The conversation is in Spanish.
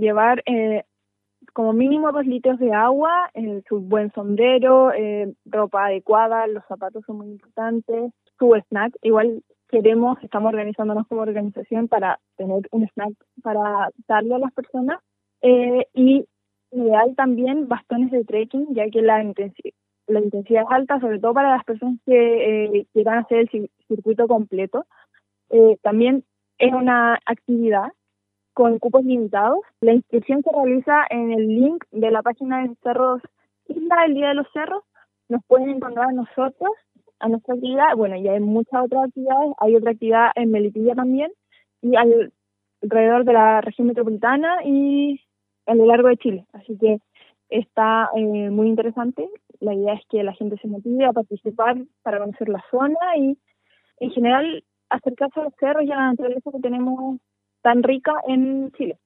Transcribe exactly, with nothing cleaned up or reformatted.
llevar eh, como mínimo dos litros de agua, eh, su buen sombrero, eh, ropa adecuada, los zapatos son muy importantes, su snack. Igual queremos, estamos organizándonos como organización para tener un snack para darle a las personas. Eh, y ideal también bastones de trekking, ya que la intensidad, la intensidad es alta, sobre todo para las personas que eh, quieran hacer el cir- circuito completo. Eh, también es una actividad con cupos limitados. La inscripción se realiza en el link de la página de Cerros Isla, el Día de los Cerros. Nos pueden encontrar a nosotros, a nuestra actividad. Bueno, y hay muchas otras actividades. Hay otra actividad en Melipilla también, y al- alrededor de la región metropolitana y a lo largo de Chile. Así que está eh, muy interesante. La idea es que la gente se motive a participar para conocer la zona y, en general, acercarse a los cerros y a la naturaleza que tenemos tan rica en Chile.